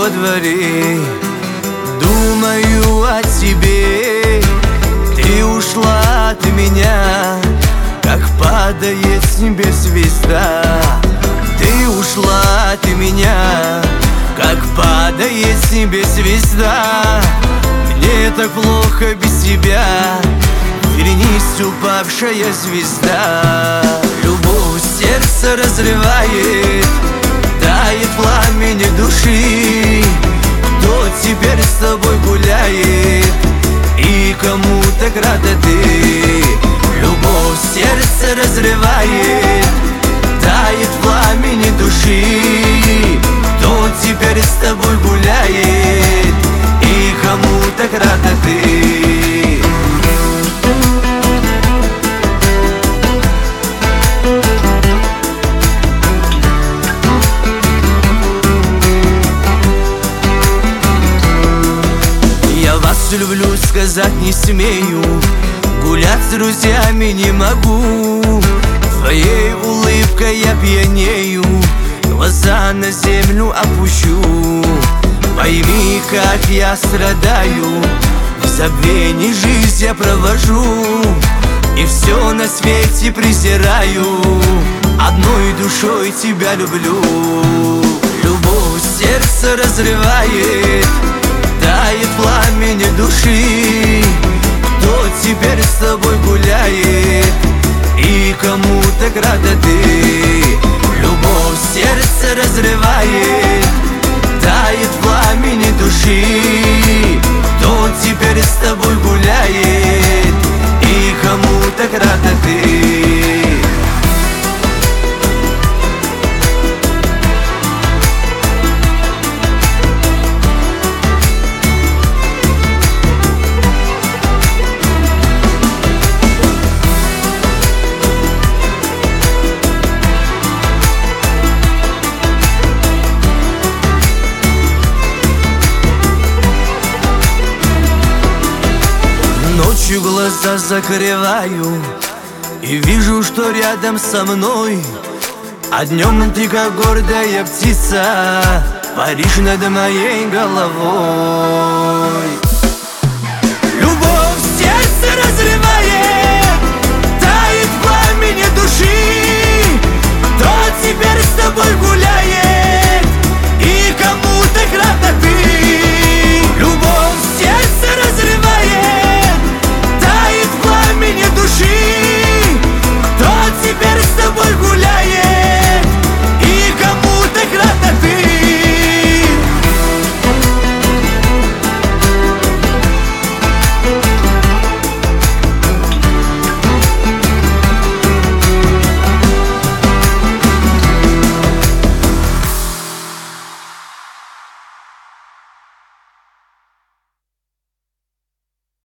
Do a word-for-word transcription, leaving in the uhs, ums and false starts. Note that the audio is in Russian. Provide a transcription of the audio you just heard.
во дворе, думаю о тебе. Ты ушла от меня, как падает с небес звезда. Ты ушла от меня, как падает с небес звезда. Мне так плохо без тебя, вернись, упавшая звезда. Любовь сердце разрывает, тает пламени души. Кто теперь с тобой гуляет, и кому так рада ты? Любовь сердце разрывает, тает пламени души. Кто теперь с тобой гуляет, и кому так рада ты? Я вас люблю, сказать не смею, гулять с друзьями не могу. Твоей улыбкой я пьянею, глаза на землю опущу. Пойми, как я страдаю, в забвении жизнь я провожу. И все на свете презираю, одной душой тебя люблю. Любовь сердце разрывает, тает пламени души. Кто теперь с тобой гуляет, и кому так рада ты? Любовь сердце разрывает, тает пламени души. Кто теперь с тобой гуляет, и кому так рада ты? Ночью глаза закрываю и вижу, что рядом со мной. А днем ты, как гордая птица, паришь над моей головой.